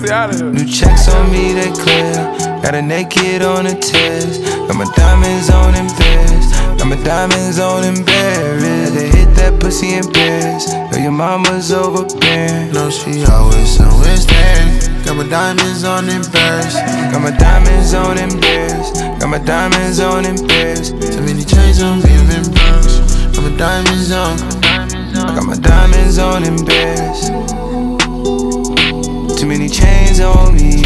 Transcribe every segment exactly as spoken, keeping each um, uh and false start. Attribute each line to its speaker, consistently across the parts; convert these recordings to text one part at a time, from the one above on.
Speaker 1: pussy out of here.
Speaker 2: New checks on me, they clear. Got a naked on the test. Got my diamonds on in Paris. Got my diamonds on in Paris. They hit that pussy in Paris. Know your mama's overbearing.
Speaker 3: No, she always somewhere staring. Got my diamonds on in Paris.
Speaker 2: Got my diamonds on in Paris. Got my diamonds on in Paris.
Speaker 3: Too many chains on me, I'm embarrassed. Got my diamonds on.
Speaker 2: I got my diamonds on in Paris. Too many chains on me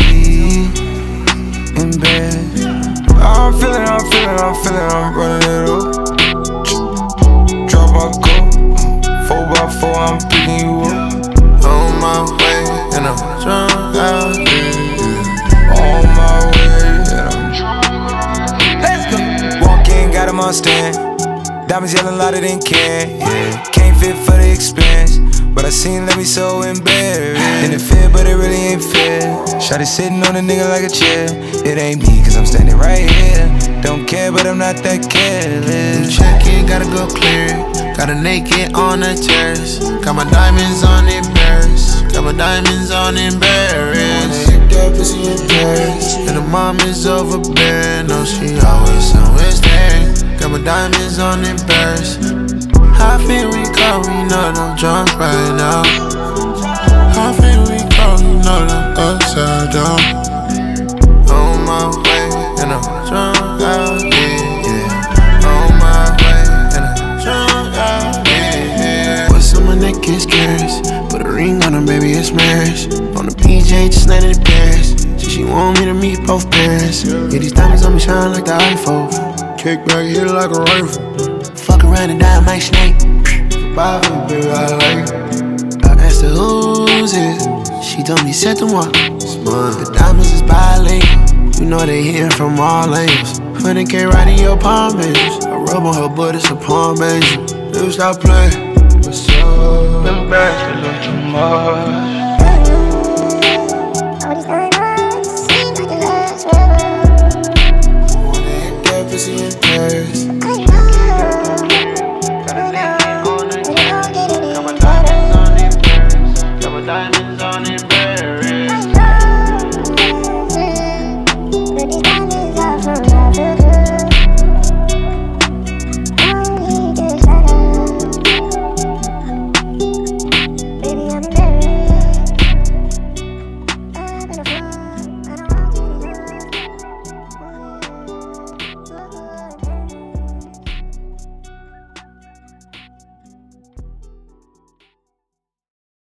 Speaker 2: in bed. I'm feeling, I'm feeling, I'm feeling, I'm running it up. Drop my cup, four by four, I'm picking you up.
Speaker 3: On my way, and I'm drunk out here.
Speaker 2: On my way, and I'm drunk. Let's go. Walk in, got him on stand. Diamonds yelling louder than can. Yeah, can't fit for the expense. But I seen let me so embarrassed. And it fit, but it really ain't fair. Shawty sitting on a nigga like a chair. It ain't me, cause I'm standing right here. Don't care, but I'm not that careless.
Speaker 3: Check it, gotta go clear it. Got a naked on the terrace. Got my diamonds on in Paris. Got my diamonds on in Paris. That pussy in Paris. And the mom is overbearing. No, she always somewhere staring. Got my diamonds on in Paris. How feel we go, we know that I'm drunk right now. How feel we go, you know that I'm upside down. On my way, and I'm drunk out here, yeah. On my way, and I'm drunk out here, yeah. What's on my neck is curious. Put a ring on her, baby, it's marriage. On the P J, just landed in Paris. She, she want me to meet both parents. Yeah, these diamonds on me shine like the iPhone. Kick back, hit it like a rifle. Fuck around and die, my snake. Bye, baby, I like it. I asked her who's it. She told me, c'est moi. The diamonds is bilingual. You know they hitting from all angles. one hundred K right in your palm angels. I rub on her butt, it's a palm angel. Never stop playing. What's up?
Speaker 2: Them bags, they look too much.